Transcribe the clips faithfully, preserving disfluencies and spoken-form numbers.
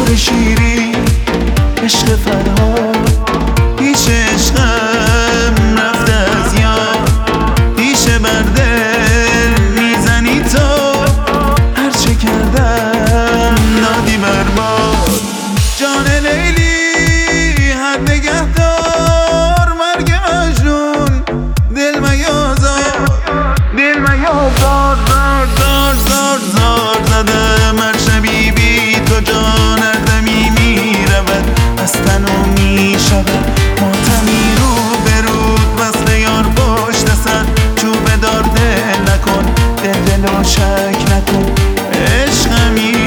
شور شیری عشق فرهاد پیش عشقم رفته از یاد پیشه بر دل میزنی تو هرچه کردم دادی برباد جان لیلی حد نگهدار مرگ مجنون دل میازار دل میازار زار زار زار زار زدم هر شبی بی تو جان هر دمی میرود از تنو میشود ماتمی رو به رود وصل یار پشت سر چوب دار دل نکن دل دل و شک نکن عشقمی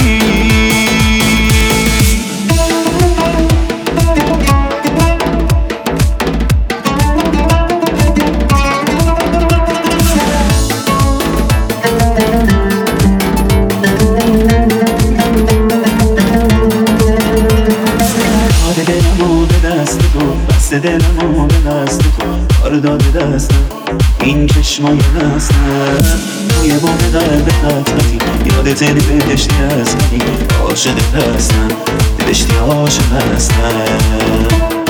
دلمو به دست تو بست دلمو به دست تو کار داده دستم این چشمای دستم توی بوم درد خطرتی یادت نوشتی از منی عاشق هستم نوشتی عاشق هستم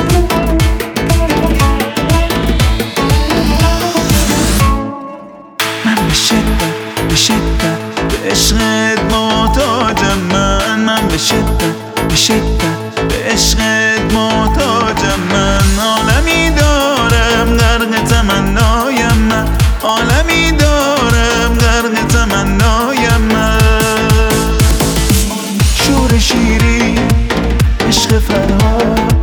من به شدت به شدت به عشقت محتاجم من من به شدت به شدت به عشقت محتاجم من عالمی دارم غرق تمنایم من عالمی دارم غرق تمنایم من شور شیری عشق فرهاد